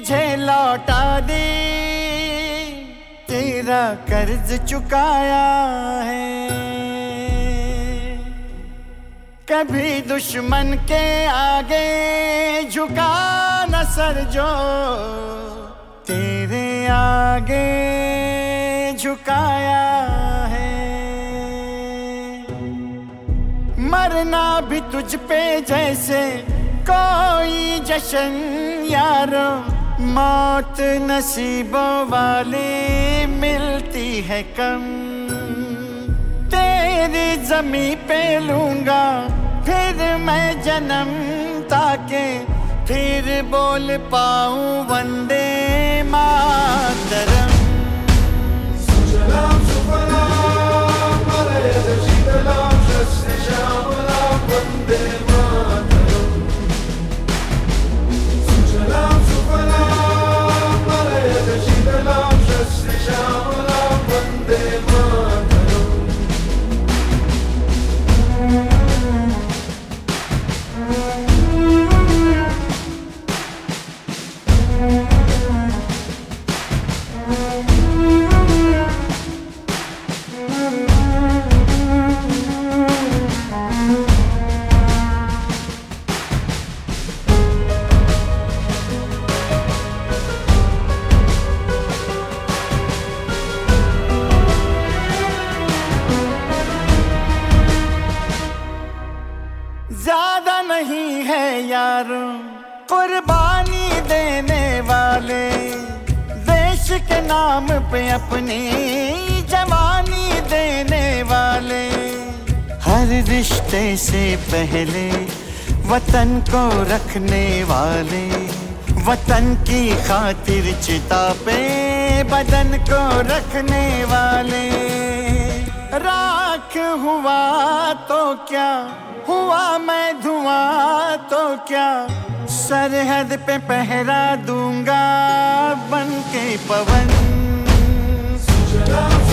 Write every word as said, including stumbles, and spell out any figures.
तुझे लौटा दे, तेरा कर्ज चुकाया है। कभी दुश्मन के आगे झुका न सर जो, तेरे आगे झुकाया है। मरना भी तुझ पे जैसे कोई जश्न यारो, मौत नसीबों वाली मिलती है कम। तेरी जमी पे लूंगा फिर मैं जन्म, ताके फिर बोल पाऊं वंदे मातरम। सुजलाम सुफलाम मलयज शीतलाम शस्य श्यामलाम वंदे मातरम। सुजलाम सुफलाम मलयज शीतलाम शस्य श्यामलाम वंदे मातरम। ज्यादा नहीं है यारों कुर्बानी देने वाले, देश के नाम पे अपनी जवानी देने वाले। हर रिश्ते से पहले वतन को रखने वाले, वतन की खातिर चिता पे बदन को रखने वाले। राख हुआ तो क्या हुआ, मैं धुआं तो क्या, सरहद पे पहरा दूंगा बन के पवन। सुजलाम